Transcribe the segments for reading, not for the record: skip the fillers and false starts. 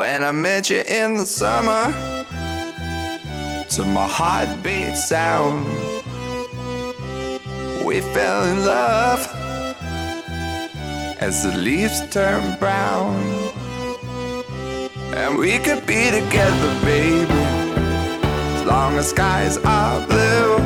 When I met you in the summer, to my heartbeat sound, we fell in love as the leaves turn brown. And we could be together, baby, as long as skies are blue.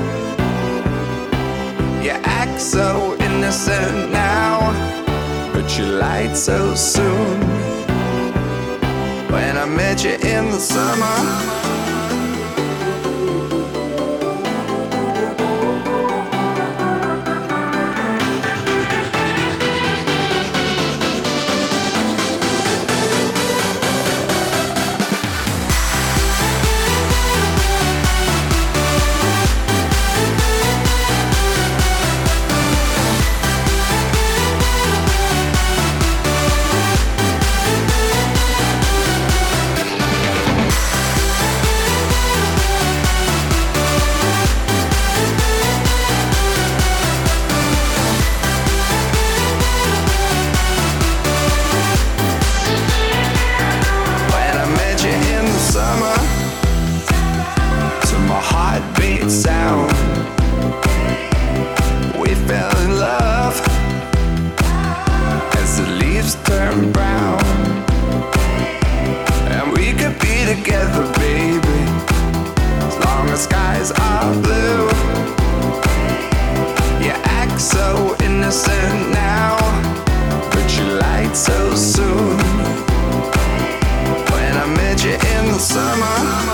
You act so innocent now, but you lied so soon. When I met you in the summer, heartbeat sound, we fell in love as the leaves turn brown. And we could be together, baby, as long as skies are blue. You act so innocent now, but you lied so soon. When I met you in the summer,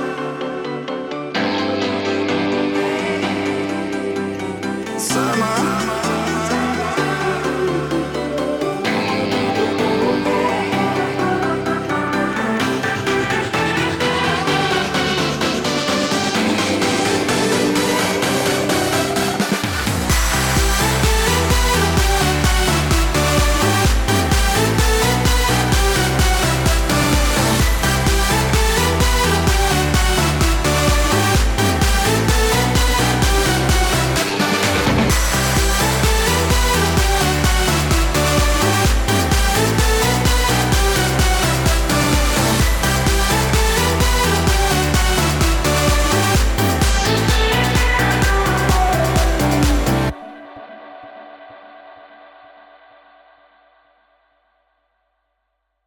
summer.